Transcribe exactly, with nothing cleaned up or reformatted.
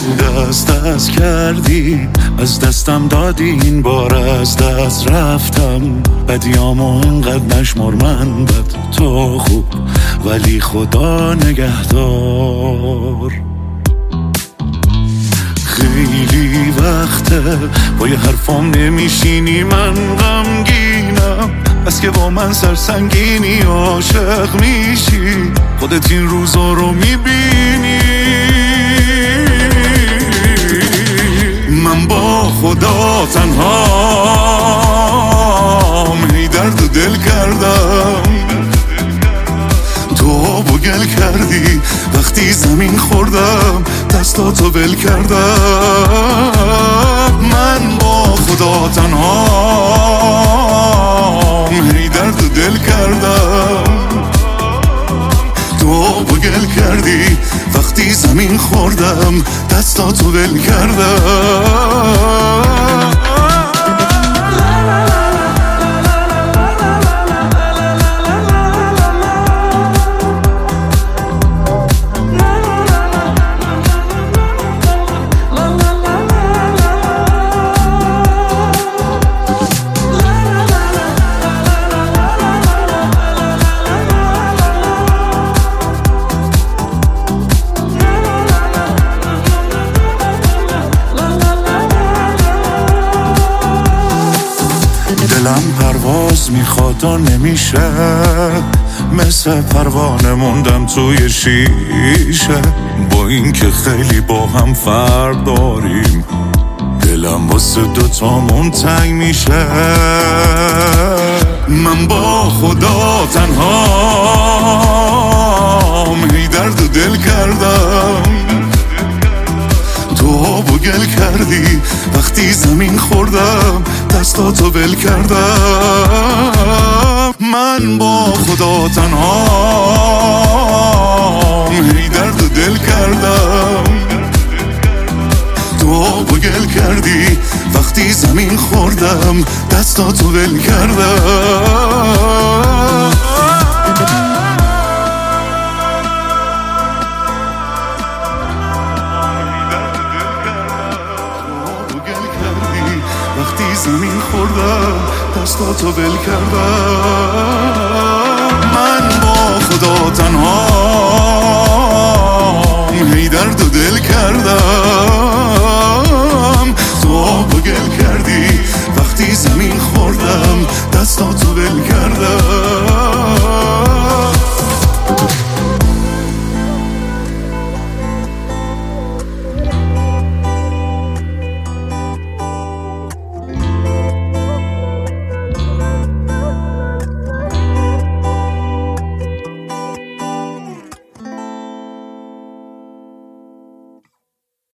دست دست کردی، از دستم دادی، این بار از دست رفتم. بدیامو انقدر نشمر، من بد تو خوب، ولی خدا نگهدار. خیلی وقته با یه حرفام نمیشینی، من غمگینم، بس که با من سرسنگینی، عاشق میشی، خودت این روزا رو میبینی. من با خدا تنهام، هی درد و دل کردم، تو بگل کردی وقتی زمین خوردم، دستاتو ول کردم. من با خدا تنهام، هی درد و دل کردم، تو بگل کردی وقتی زمین خوردم، دستاتو ول کردم. دلم پرواز میخواد و نمیشه، مثل پروانه موندم توی شیشه. با این که خیلی با هم فرق داریم، دلم واسه دوتامون تنگ میشه. من با خدا تنهام، هی درد و دل کردم، تو بگل کردی وقتی زمین خوردم، دستاتو ول کردم. من با خدا تنهام، هی درد و دل کردم، تو بگل کردی وقتی زمین خوردم، دستاتو ول کردم. وقتی زمین خوردم، دستاتو ول کردم. من با خدا تنها